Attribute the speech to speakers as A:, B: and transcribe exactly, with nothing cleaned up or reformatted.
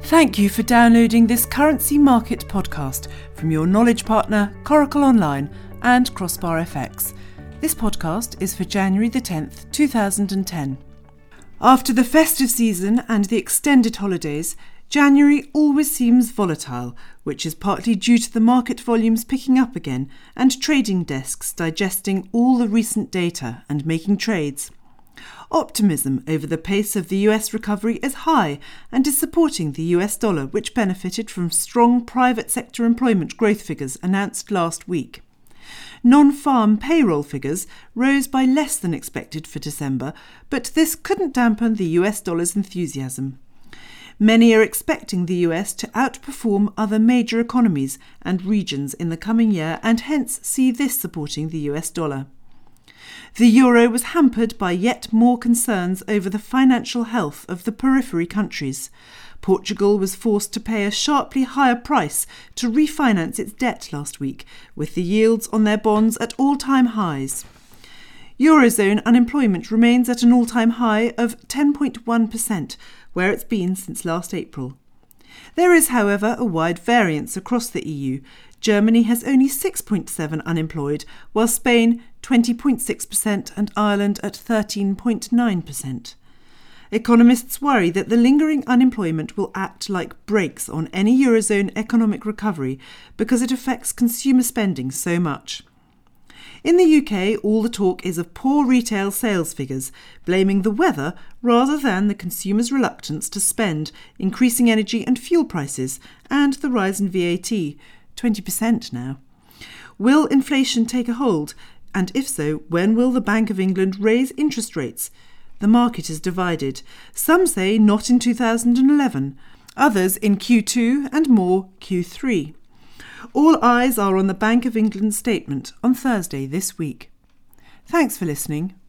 A: Thank you for downloading this Currency Market podcast from your knowledge partner, Coracle Online and Crossbar F X. This podcast is for January the tenth, two thousand ten. After the festive season and the extended holidays, January always seems volatile, which is partly due to the market volumes picking up again and trading desks digesting all the recent data and making trades. Optimism over the pace of the U S recovery is high and is supporting the U S dollar, which benefited from strong private sector employment growth figures announced last week. Non-farm payroll figures rose by less than expected for December, but this couldn't dampen the U S dollar's enthusiasm. Many are expecting the U S to outperform other major economies and regions in the coming year and hence see this supporting the U S dollar. The euro was hampered by yet more concerns over the financial health of the periphery countries. Portugal was forced to pay a sharply higher price to refinance its debt last week, with the yields on their bonds at all-time highs. Eurozone unemployment remains at an all-time high of ten point one percent, where it's been since last April. There is, however, a wide variance across the E U. Germany has only six point seven percent unemployed, while Spain twenty point six percent and Ireland at thirteen point nine percent. Economists worry that the lingering unemployment will act like brakes on any Eurozone economic recovery because it affects consumer spending so much. In the U K, all the talk is of poor retail sales figures, blaming the weather rather than the consumers' reluctance to spend, increasing energy and fuel prices, and the rise in V A T, twenty percent now. Will inflation take a hold? And if so, when will the Bank of England raise interest rates? The market is divided. Some say not in two thousand eleven, others in Q two and more Q three. All eyes are on the Bank of England statement on Thursday this week. Thanks for listening.